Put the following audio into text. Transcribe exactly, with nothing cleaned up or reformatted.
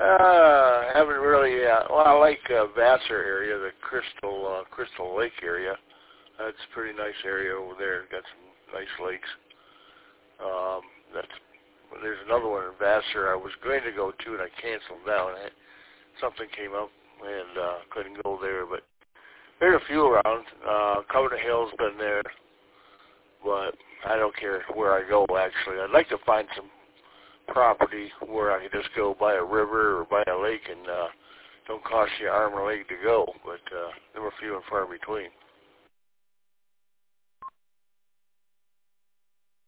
Uh, haven't really. Uh, well, I like uh, Vassar area, the Crystal uh, Crystal Lake area. That's a pretty nice area over there. Got some nice lakes. Um, that's there's another one in Vassar I was going to go to and I canceled down. I, something came up and uh, couldn't go there. But there's a few around. Uh, Covenant Hill's been there, but I don't care where I go. Actually, I'd like to find some property where I could just go by a river or by a lake and uh, don't cost you an arm or leg to go, but uh, they were few and far between.